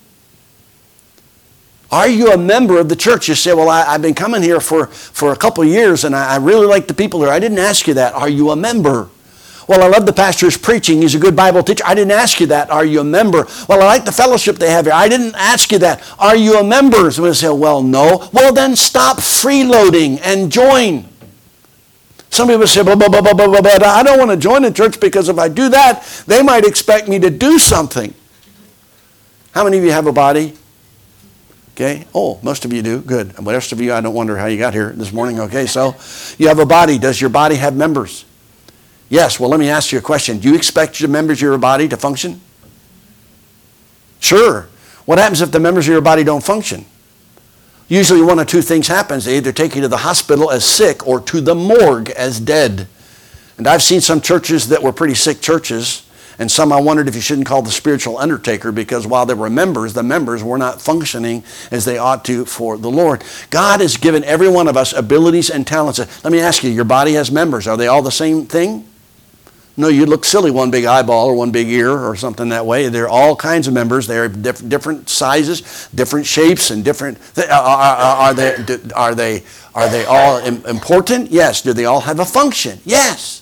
Are you a member of the church? You say, well, I've been coming here for a couple of years and I really like the people here. I didn't ask you that. Are you a member? Well, I love the pastor's preaching. He's a good Bible teacher. I didn't ask you that. Are you a member? Well, I like the fellowship they have here. I didn't ask you that. Are you a member? So we say, well, no. Well, then stop freeloading and join. Some people say, but I don't want to join the church because if I do that, they might expect me to do something. How many of you have a body? Okay. Oh, most of you do. Good. And the rest of you, I don't wonder how you got here this morning. Okay, so you have a body. Does your body have members? Yes. Well, let me ask you a question. Do you expect the members of your body to function? Sure. What happens if the members of your body don't function? Usually one of two things happens. They either take you to the hospital as sick or to the morgue as dead. And I've seen some churches that were pretty sick churches, and some I wondered if you shouldn't call the spiritual undertaker, because while they were members, the members were not functioning as they ought to for the Lord. God has given every one of us abilities and talents. Let me ask you, your body has members. Are they all the same thing? No, you'd look silly, one big eyeball or one big ear or something that way. They're all kinds of members. They're different sizes, different shapes, and different. Are they all important? Yes. Do they all have a function? Yes.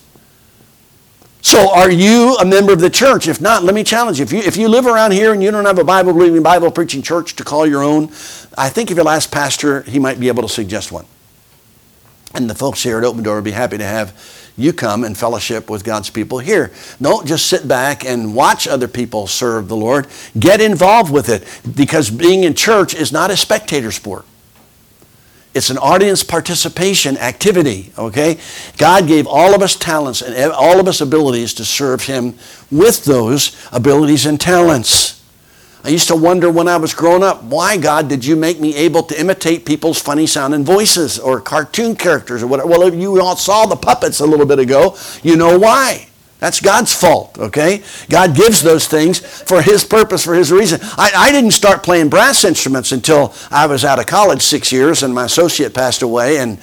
So are you a member of the church? If not, let me challenge you. If you live around here and you don't have a Bible-believing, Bible-preaching church to call your own, I think if you'll ask Pastor, he might be able to suggest one. And the folks here at Open Door would be happy to have you come and fellowship with God's people here. Don't just sit back and watch other people serve the Lord. Get involved with it, because being in church is not a spectator sport. It's an audience participation activity, okay? God gave all of us talents and all of us abilities to serve Him with those abilities and talents. I used to wonder when I was growing up, why, God, did you make me able to imitate people's funny sounding voices or cartoon characters or whatever? Well, if you all saw the puppets a little bit ago, you know why. That's God's fault, okay? God gives those things for His purpose, for His reason. I didn't start playing brass instruments until I was out of college 6 years and my associate passed away, and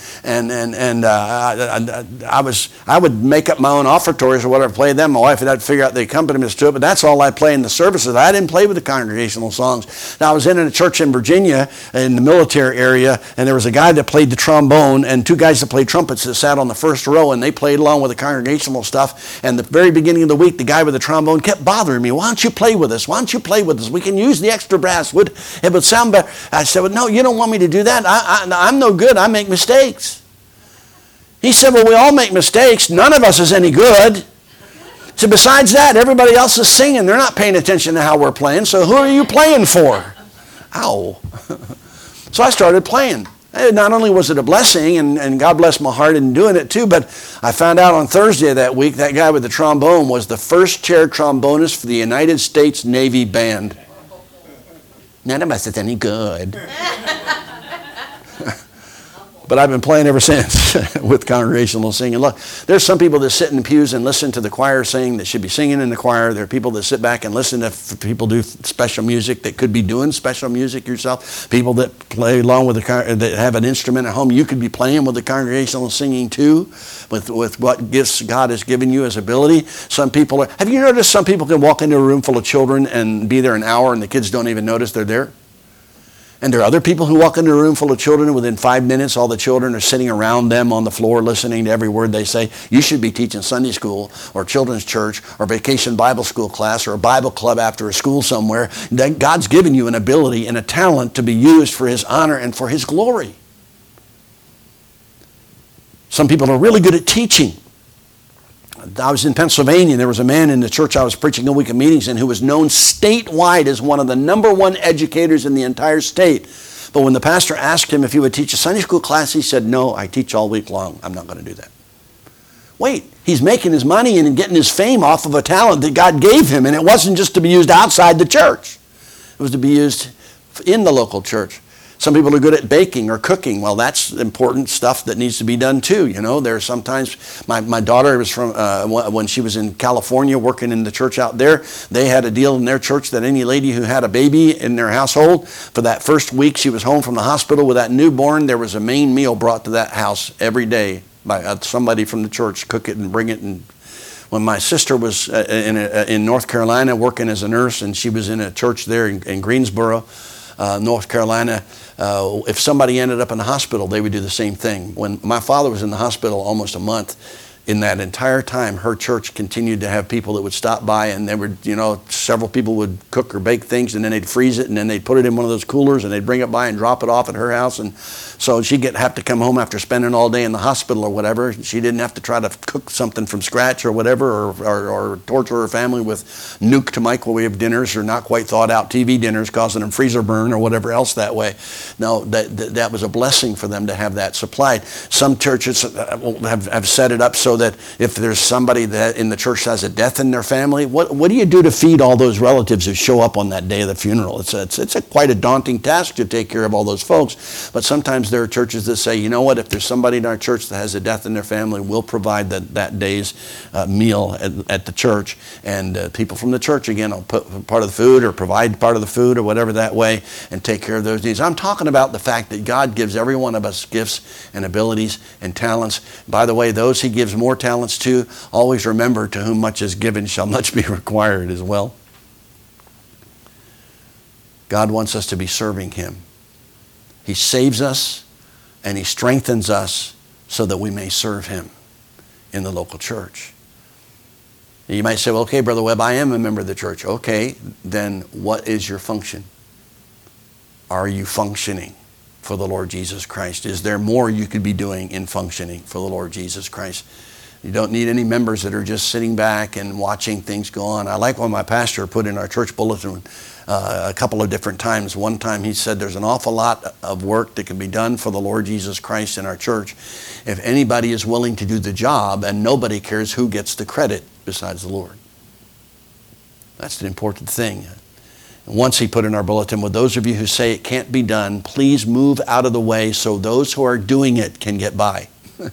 I would make up my own offertories or whatever, play them. My wife would figure out the accompaniments to it, but that's all I play in the services. I didn't play with the congregational songs. Now, I was in a church in Virginia in the military area, and there was a guy that played the trombone and two guys that played trumpets that sat on the first row, and they played along with the congregational stuff. And the very beginning of the week, the guy with the trombone kept bothering me. Why don't you play with us? Why don't you play with us? We can use the extra brass. It would sound better. I said, well, no, you don't want me to do that. I'm no good. I make mistakes. He said, well, we all make mistakes. None of us is any good. So besides that, everybody else is singing. They're not paying attention to how we're playing. So who are you playing for? Ow. So I started playing. Not only was it a blessing, and God bless my heart in doing it too, but I found out on Thursday of that week that guy with the trombone was the first chair trombonist for the United States Navy Band. None of us is any good. But I've been playing ever since with congregational singing. Look, there's some people that sit in the pews and listen to the choir sing that should be singing in the choir. There are people that sit back and listen to people do special music that could be doing special music yourself. People that play along with that have an instrument at home. You could be playing with the congregational singing too, with what gifts God has given you as ability. Some people are. Have you noticed some people can walk into a room full of children and be there an hour and the kids don't even notice they're there? And there are other people who walk into a room full of children and within 5 minutes all the children are sitting around them on the floor listening to every word they say. You should be teaching Sunday school or children's church or vacation Bible school class or a Bible club after a school somewhere. God's given you an ability and a talent to be used for His honor and for His glory. Some people are really good at teaching. I was in Pennsylvania, and there was a man in the church I was preaching a week of meetings in who was known statewide as one of the #1 educators in the entire state. But when the pastor asked him if he would teach a Sunday school class, he said, no, I teach all week long. I'm not going to do that. Wait, he's making his money and getting his fame off of a talent that God gave him, and it wasn't just to be used outside the church. It was to be used in the local church. Some people are good at baking or cooking. Well, that's important stuff that needs to be done too. You know, there's sometimes, my daughter was from, when she was in California working in the church out there, they had a deal in their church that any lady who had a baby in their household, for that first week she was home from the hospital with that newborn, there was a main meal brought to that house every day by somebody from the church, cook it and bring it. And when my sister was in North Carolina working as a nurse, and she was in a church there in Greensboro, North Carolina, if somebody ended up in the hospital, they would do the same thing. When my father was in the hospital almost a month, in that entire time, her church continued to have people that would stop by, and there were, several people would cook or bake things, and then they'd freeze it, and then they'd put it in one of those coolers, and they'd bring it by and drop it off at her house. And so she'd have to come home after spending all day in the hospital or whatever. She didn't have to try to cook something from scratch or whatever, or torture her family with nuked microwave dinners or not quite thought out TV dinners causing them freezer burn or whatever else that way. No, that was a blessing for them to have that supplied. Some churches have set it up so that if there's somebody that in the church has a death in their family, what do you do to feed all those relatives who show up on that day of the funeral? It's quite a daunting task to take care of all those folks. But sometimes there are churches that say, you know what, if there's somebody in our church that has a death in their family, we'll provide that day's meal at the church. And people from the church, again, will put part of the food or provide part of the food or whatever that way and take care of those needs. I'm talking about the fact that God gives every one of us gifts and abilities and talents. By the way, those he gives more talents to, always remember, to whom much is given shall much be required as well. God wants us to be serving him. He saves us and he strengthens us so that we may serve him in the local church. You might say, well, okay, Brother Webb, I am a member of the church. Okay, then what is your function? Are you functioning for the Lord Jesus Christ? Is there more you could be doing in functioning for the Lord Jesus Christ? You don't need any members that are just sitting back and watching things go on. I like what my pastor put in our church bulletin a couple of different times. One time he said there's an awful lot of work that can be done for the Lord Jesus Christ in our church if anybody is willing to do the job, and nobody cares who gets the credit besides the Lord. That's an important thing. And once he put in our bulletin, with those of you who say it can't be done, please move out of the way so those who are doing it can get by.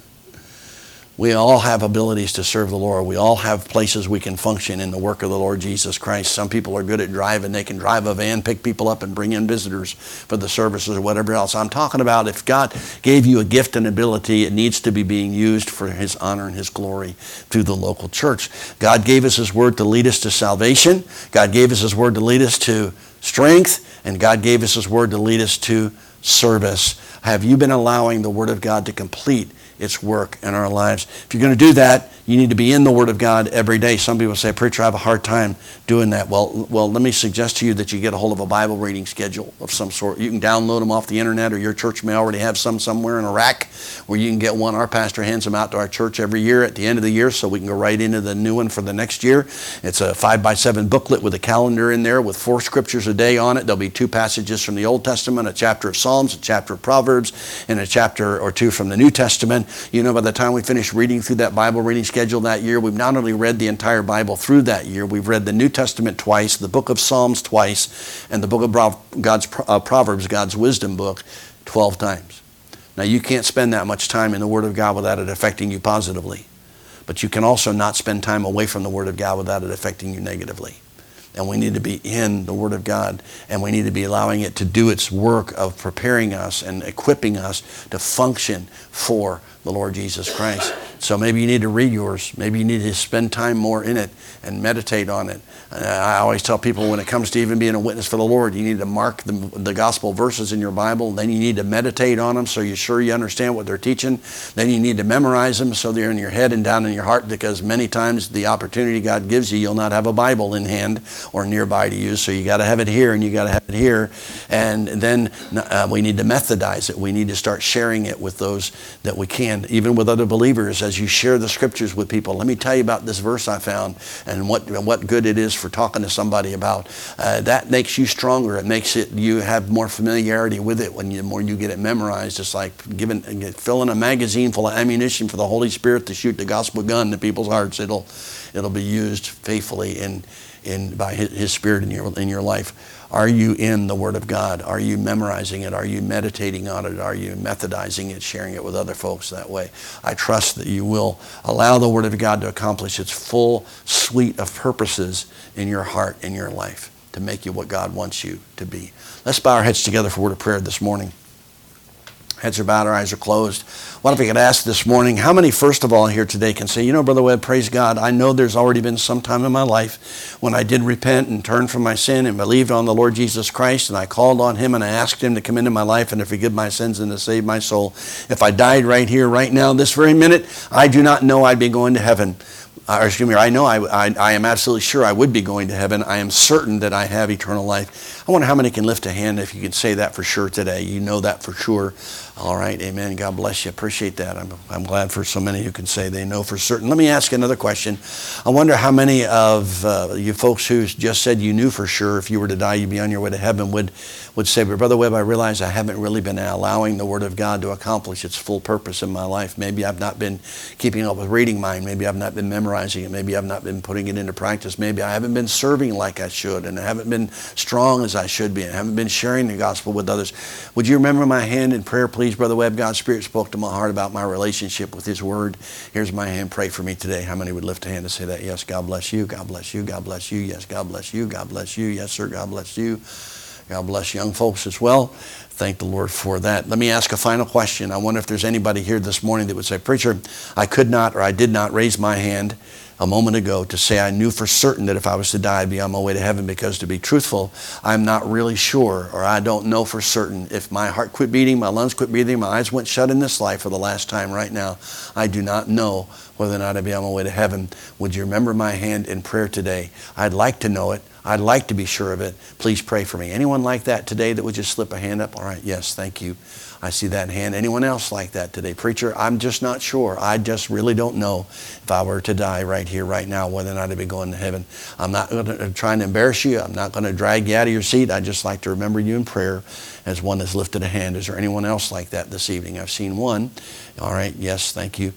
We all have abilities to serve the Lord. We all have places we can function in the work of the Lord Jesus Christ. Some people are good at driving. They can drive a van, pick people up, and bring in visitors for the services or whatever else. I'm talking about if God gave you a gift and ability, it needs to be being used for his honor and his glory through the local church. God gave us his word to lead us to salvation. God gave us his word to lead us to strength. And God gave us his word to lead us to service. Have you been allowing the word of God to complete its work in our lives? If you're going to do that, you need to be in the Word of God every day. Some people say, preacher, I have a hard time doing that. Well, let me suggest to you that you get a hold of a Bible reading schedule of some sort. You can download them off the internet, or your church may already have some somewhere in a rack where you can get one. Our pastor hands them out to our church every year at the end of the year so we can go right into the new one for the next year. It's a 5x7 booklet with a calendar in there with 4 scriptures a day on it. There'll be 2 passages from the Old Testament, a chapter of Psalms, a chapter of Proverbs, and a chapter or 2 from the New Testament. You know, by the time we finish reading through that Bible reading schedule that year, we've not only read the entire Bible through that year, we've read the New Testament twice, the book of Psalms twice, and the book of God's Proverbs, God's wisdom book, 12 times. Now, you can't spend that much time in the Word of God without it affecting you positively. But you can also not spend time away from the Word of God without it affecting you negatively. And we need to be in the Word of God, and we need to be allowing it to do its work of preparing us and equipping us to function for the Lord Jesus Christ. So maybe you need to read yours. Maybe you need to spend time more in it and meditate on it. I always tell people, when it comes to even being a witness for the Lord, you need to mark the gospel verses in your Bible. Then you need to meditate on them so you're sure you understand what they're teaching. Then you need to memorize them so they're in your head and down in your heart, because many times the opportunity God gives you, you'll not have a Bible in hand or nearby to you. So you got to have it here and you got to have it here. And then we need to methodize it. We need to start sharing it with those that we can, even with other believers. As you share the scriptures with people, let me tell you about this verse I found and what good it is for talking to somebody about. That makes you stronger. It makes you have more familiarity with it when the more you get it memorized. It's like filling a magazine full of ammunition for the Holy Spirit to shoot the gospel gun to people's hearts. It'll be used faithfully by His Spirit in your life. Are you in the Word of God? Are you memorizing it? Are you meditating on it? Are you methodizing it, sharing it with other folks that way? I trust that you will allow the Word of God to accomplish its full suite of purposes in your heart and your life to make you what God wants you to be. Let's bow our heads together for a word of prayer this morning. Heads are bowed, our eyes are closed. What if I could ask this morning, how many, first of all, here today can say, you know, Brother Webb, praise God, I know there's already been some time in my life when I did repent and turn from my sin and believed on the Lord Jesus Christ, and I called on Him and I asked Him to come into my life and to forgive my sins and to save my soul. If I died right here, right now, this very minute, I do not know I'd be going to heaven. I know I am absolutely sure I would be going to heaven. I am certain that I have eternal life. I wonder how many can lift a hand if you can say that for sure today. You know that for sure. All right, amen. God bless you. Appreciate that. I'm glad for so many who can say they know for certain. Let me ask another question. I wonder how many of you folks who just said you knew for sure if you were to die you'd be on your way to heaven would say, but Brother Webb, I realize I haven't really been allowing the Word of God to accomplish its full purpose in my life. Maybe I've not been keeping up with reading mine. Maybe I've not been memorizing it. Maybe I've not been putting it into practice. Maybe I haven't been serving like I should, and I haven't been strong as I should be, and I haven't been sharing the gospel with others. Would you remember my hand in prayer, please, Brother Webb? God's Spirit spoke to my heart about my relationship with His Word. Here's my hand. Pray for me today. How many would lift a hand to say that? Yes, God bless you. God bless you. God bless you. Yes, God bless you. God bless you. Yes, sir. God bless you. God bless young folks as well. Thank the Lord for that. Let me ask a final question. I wonder if there's anybody here this morning that would say, Preacher, I could not or I did not raise my hand a moment ago to say I knew for certain that if I was to die I'd be on my way to heaven, because to be truthful, I'm not really sure, or I don't know for certain. If my heart quit beating, my lungs quit breathing, my eyes went shut in this life for the last time right now, I do not know whether or not I'd be on my way to heaven. Would you remember my hand in prayer today? I'd like to know it. I'd like to be sure of it. Please pray for me. Anyone like that today that would just slip a hand up? All right, yes, thank you. I see that hand. Anyone else like that today? Preacher, I'm just not sure. I just really don't know if I were to die right here, right now, whether or not I'd be going to heaven. I'm not trying to embarrass you. I'm not going to drag you out of your seat. I'd just like to remember you in prayer as one that's lifted a hand. Is there anyone else like that this evening? I've seen one. All right, yes, thank you.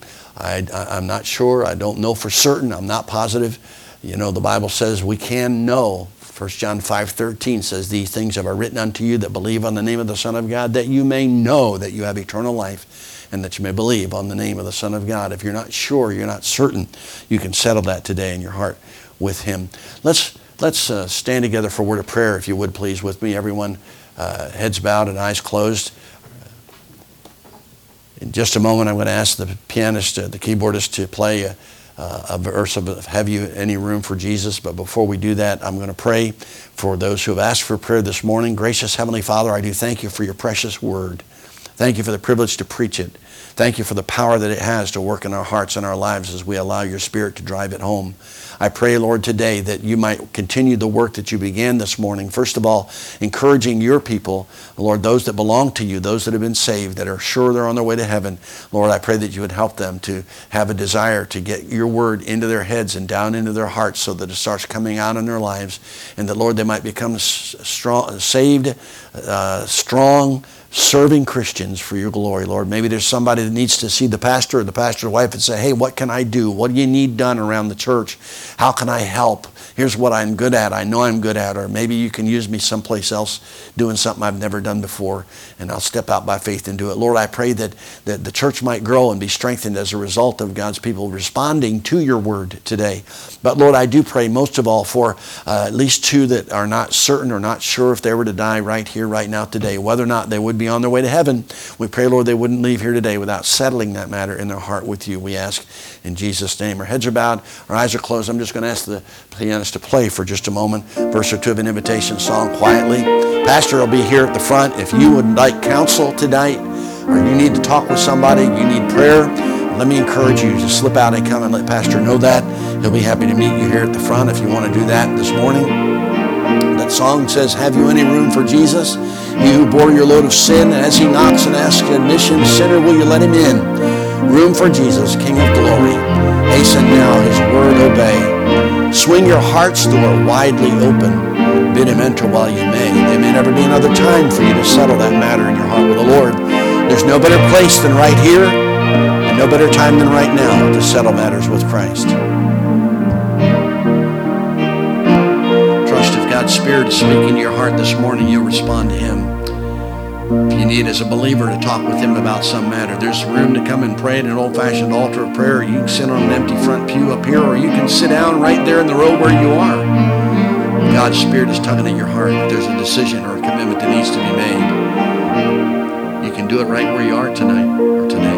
I'm not sure. I don't know for certain. I'm not positive. You know, the Bible says we can know. 1 John 5:13 says, these things have I written unto you that believe on the name of the Son of God, that you may know that you have eternal life, and that you may believe on the name of the Son of God. If you're not sure, you're not certain, you can settle that today in your heart with Him. Let's stand together for a word of prayer, if you would please, with me. Everyone, heads bowed and eyes closed. In just a moment, I'm going to ask the pianist, the keyboardist, to play a verse of Have You Any Room for Jesus? But before we do that, I'm going to pray for those who have asked for prayer this morning. Gracious Heavenly Father, I do thank You for Your precious Word. Thank You for the privilege to preach it. Thank You for the power that it has to work in our hearts and our lives as we allow Your Spirit to drive it home. I pray, Lord, today that You might continue the work that You began this morning. First of all, encouraging Your people, Lord, those that belong to You, those that have been saved, that are sure they're on their way to heaven. Lord, I pray that You would help them to have a desire to get Your Word into their heads and down into their hearts so that it starts coming out in their lives, and that, Lord, they might become strong, saved, strong, serving Christians for Your glory, Lord. Maybe there's somebody that needs to see the pastor or the pastor's wife and say, hey, what can I do? What do you need done around the church? How can I help? Here's what I'm good at. I know I'm good at. Or maybe You can use me someplace else doing something I've never done before, and I'll step out by faith and do it. Lord, I pray that the church might grow and be strengthened as a result of God's people responding to Your Word today. But Lord, I do pray most of all for at least two that are not certain or not sure if they were to die right here, right now today, whether or not they would be on their way to heaven. We pray, Lord, they wouldn't leave here today without settling that matter in their heart with You. We ask in Jesus' name. Our heads are bowed, our eyes are closed. I'm just going to ask the pianist to play for just a moment, verse or two of an invitation song quietly. Pastor will be here at the front. If you would like counsel tonight, or you need to talk with somebody, you need prayer, let me encourage you to slip out and come and let Pastor know that. He'll be happy to meet you here at the front if you want to do that this morning. That song says, have you any room for Jesus? He who bore your load of sin, as He knocks and asks admission, sinner, will you let Him in? Room for Jesus, King of glory. Hasten now, His word obey. Swing your heart's door widely open. Bid Him enter while you may. There may never be another time for you to settle that matter in your heart with the Lord. There's no better place than right here, and no better time than right now to settle matters with Christ. Trust if God's Spirit is speaking to your heart this morning, you'll respond to Him. If you need as a believer to talk with Him about some matter, there's room to come and pray at an old-fashioned altar of prayer. You can sit on an empty front pew up here, or you can sit down right there in the row where you are. God's Spirit is tugging at your heart. If there's a decision or a commitment that needs to be made, you can can do it right where you are tonight or today.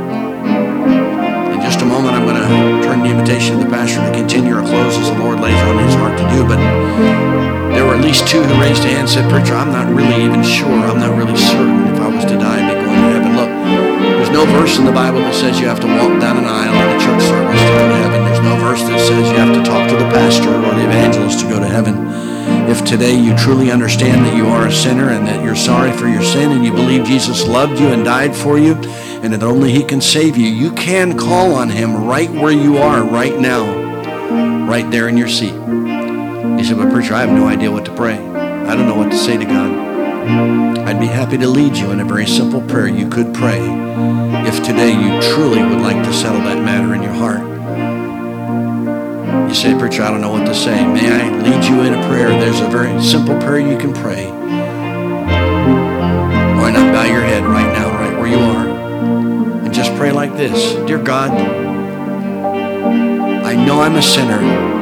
In just a moment, I'm going to turn the invitation to the pastor to continue or close as the Lord lays on his heart to do. But there were at least two who raised a hand and said, "Preacher, I'm not really even sure. I'm not really certain if I was to die, I'd be going to heaven." Look, there's no verse in the Bible that says you have to walk down an aisle in a church service to go to heaven. There's no verse that says you have to talk to the pastor or the evangelist to go to heaven. If today you truly understand that you are a sinner and that you're sorry for your sin and you believe Jesus loved you and died for you and that only he can save you, you can call on him right where you are right now, right there in your seat. You say, "But preacher, I have no idea what to pray. I don't know what to say to God." I'd be happy to lead you in a very simple prayer you could pray if today you truly would like to settle that matter in your heart. You say, "Preacher, I don't know what to say." May I lead you in a prayer? There's a very simple prayer you can pray. Why not bow your head right now, right where you are, and just pray like this. "Dear God, I know I'm a sinner.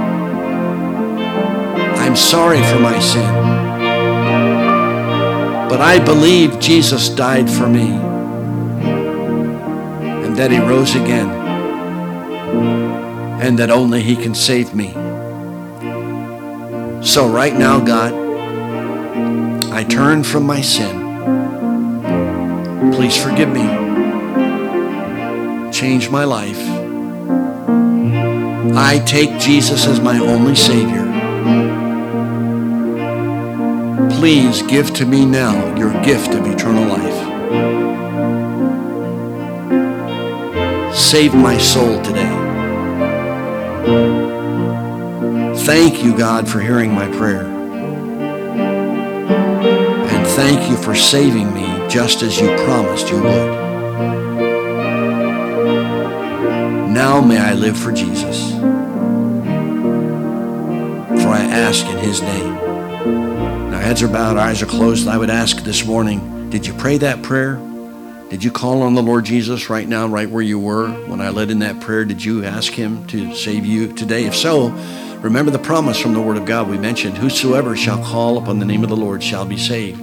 I'm sorry for my sin. But I believe Jesus died for me and that he rose again, and that only he can save me. So right now, God, I turn from my sin. Please forgive me. Change my life. I take Jesus as my only Savior. Please give to me now your gift of eternal life. Save my soul today. Thank you, God, for hearing my prayer. And thank you for saving me just as you promised you would. Now may I live for Jesus. For I ask in his name." Now heads are bowed, eyes are closed. I would ask this morning, did you pray that prayer? Did you call on the Lord Jesus right now, right where you were? When I led in that prayer, did you ask him to save you today? If so, remember the promise from the Word of God we mentioned, "Whosoever shall call upon the name of the Lord shall be saved."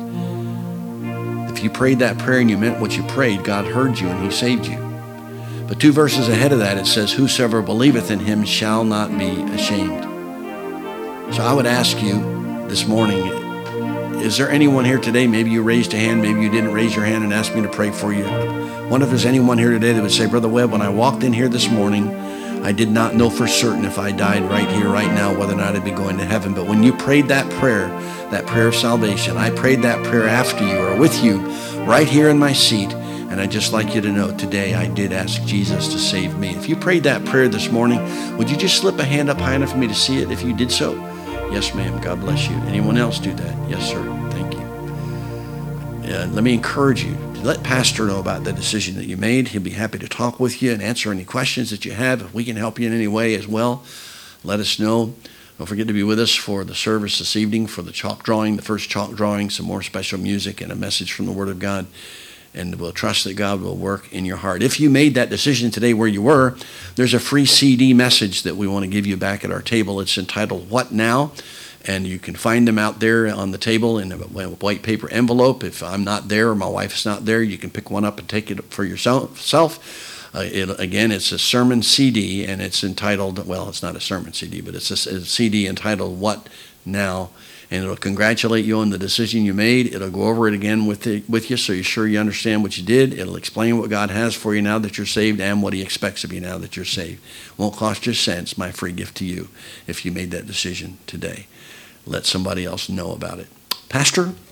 If you prayed that prayer and you meant what you prayed, God heard you and he saved you. But two verses ahead of that, it says, "Whosoever believeth in him shall not be ashamed." So I would ask you this morning, is there anyone here today, maybe you raised a hand, maybe you didn't raise your hand and asked me to pray for you. I wonder if there's anyone here today that would say, "Brother Webb, when I walked in here this morning, I did not know for certain if I died right here, right now, whether or not I'd be going to heaven. But when you prayed that prayer of salvation, I prayed that prayer after you or with you right here in my seat. And I'd just like you to know today I did ask Jesus to save me." If you prayed that prayer this morning, would you just slip a hand up high enough for me to see it if you did so? Yes, ma'am. God bless you. Anyone else do that? Yes, sir. Thank you. Let me encourage you to let Pastor know about the decision that you made. He'll be happy to talk with you and answer any questions that you have. If we can help you in any way as well, let us know. Don't forget to be with us for the service this evening for the chalk drawing, the first chalk drawing, some more special music and a message from the Word of God. And we'll trust that God will work in your heart. If you made that decision today where you were, there's a free CD message that we want to give you back at our table. It's entitled, "What Now?" And you can find them out there on the table in a white paper envelope. If I'm not there or my wife's not there, you can pick one up and take it for yourself. Again, it's a sermon CD, and it's entitled, well, it's not a sermon CD, but it's a CD entitled, "What Now?" And it'll congratulate you on the decision you made. It'll go over it again with you so you're sure you understand what you did. It'll explain what God has for you now that you're saved and what he expects of you now that you're saved. Won't cost you cents, my free gift to you, if you made that decision today. Let somebody else know about it. Pastor,